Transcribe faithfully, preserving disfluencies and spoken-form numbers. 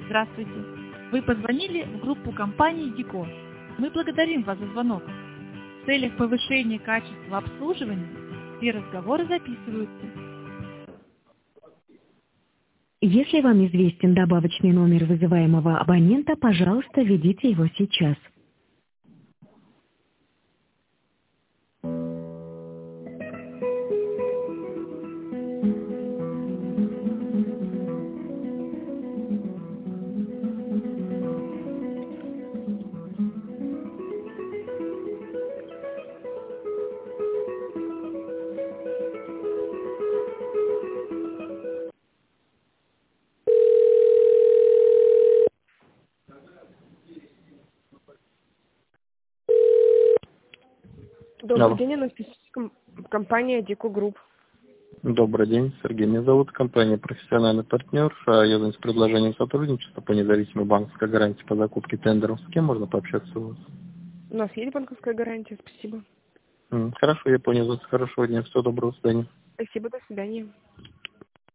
Здравствуйте. Вы позвонили в группу компании Дико. Мы благодарим вас за звонок. В целях повышения качества обслуживания все разговоры записываются. Если вам известен добавочный номер вызываемого абонента, пожалуйста, введите его сейчас. Добрый Алло. день, анестезическая компания Дико Групп. Добрый день, Сергей. Меня зовут компания «Профессиональный партнер». А Я занят предложением сотрудничества по независимой банковской гарантии по закупке тендеров. С кем можно пообщаться у вас? У нас есть банковская гарантия, спасибо. М, Хорошо, я понял вас. Хорошего дня. Всего доброго. До свидания. Спасибо, до свидания.